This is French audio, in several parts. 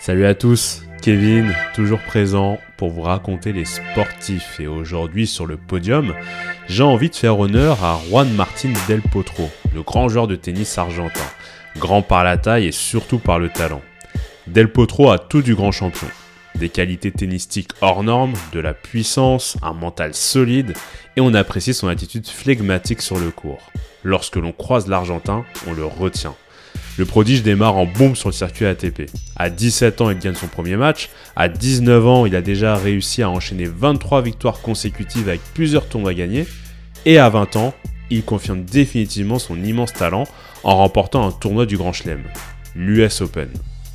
Salut à tous, Kevin, toujours présent pour vous raconter les sportifs. Et aujourd'hui sur le podium, j'ai envie de faire honneur à Juan Martín del Potro, le grand joueur de tennis argentin, grand par la taille et surtout par le talent. Del Potro a tout du grand champion. Des qualités tennistiques hors normes, de la puissance, un mental solide et on apprécie son attitude flegmatique sur le court. Lorsque l'on croise l'Argentin, on le retient. Le prodige démarre en bombe sur le circuit ATP. À 17 ans, il gagne son premier match. À 19 ans, il a déjà réussi à enchaîner 23 victoires consécutives avec plusieurs tournois gagnés. Et à 20 ans, il confirme définitivement son immense talent en remportant un tournoi du Grand Chelem, l'US Open.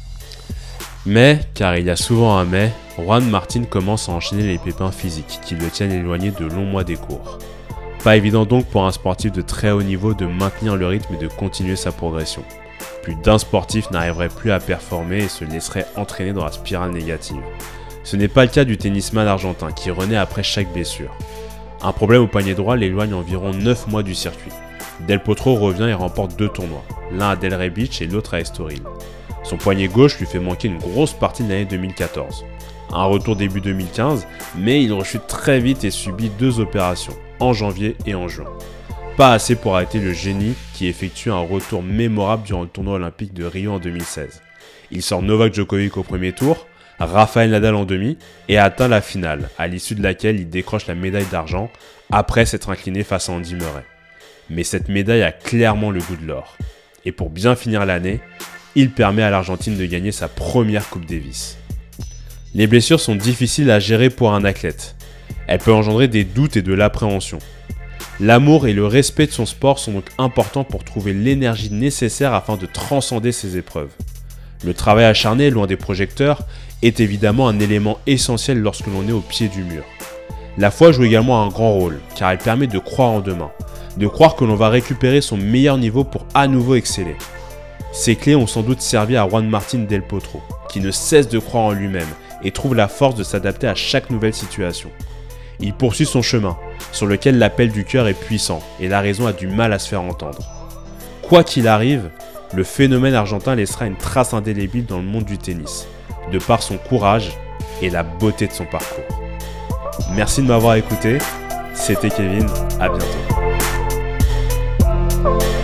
Mais, car il y a souvent un mais, Juan Martín commence à enchaîner les pépins physiques qui le tiennent éloigné de longs mois des cours. Pas évident donc pour un sportif de très haut niveau de maintenir le rythme et de continuer sa progression. Plus d'un sportif n'arriverait plus à performer et se laisserait entraîner dans la spirale négative. Ce n'est pas le cas du tennisman argentin qui renaît après chaque blessure. Un problème au poignet droit l'éloigne environ 9 mois du circuit. Del Potro revient et remporte 2 tournois, l'un à Delray Beach et l'autre à Estoril. Son poignet gauche lui fait manquer une grosse partie de l'année 2014. Un retour début 2015, mais il rechute très vite et subit 2 opérations, en janvier et en juin. Pas assez pour arrêter le génie qui effectue un retour mémorable durant le tournoi olympique de Rio en 2016. Il sort Novak Djokovic au premier tour, Rafael Nadal en demi et atteint la finale, à l'issue de laquelle il décroche la médaille d'argent après s'être incliné face à Andy Murray. Mais cette médaille a clairement le goût de l'or. Et pour bien finir l'année, il permet à l'Argentine de gagner sa première Coupe Davis. Les blessures sont difficiles à gérer pour un athlète. Elles peuvent engendrer des doutes et de l'appréhension. L'amour et le respect de son sport sont donc importants pour trouver l'énergie nécessaire afin de transcender ces épreuves. Le travail acharné, loin des projecteurs, est évidemment un élément essentiel lorsque l'on est au pied du mur. La foi joue également un grand rôle, car elle permet de croire en demain, de croire que l'on va récupérer son meilleur niveau pour à nouveau exceller. Ces clés ont sans doute servi à Juan Martín del Potro, qui ne cesse de croire en lui-même et trouve la force de s'adapter à chaque nouvelle situation. Il poursuit son chemin, sur lequel l'appel du cœur est puissant et la raison a du mal à se faire entendre. Quoi qu'il arrive, le phénomène argentin laissera une trace indélébile dans le monde du tennis, de par son courage et la beauté de son parcours. Merci de m'avoir écouté, c'était Kevin, à bientôt.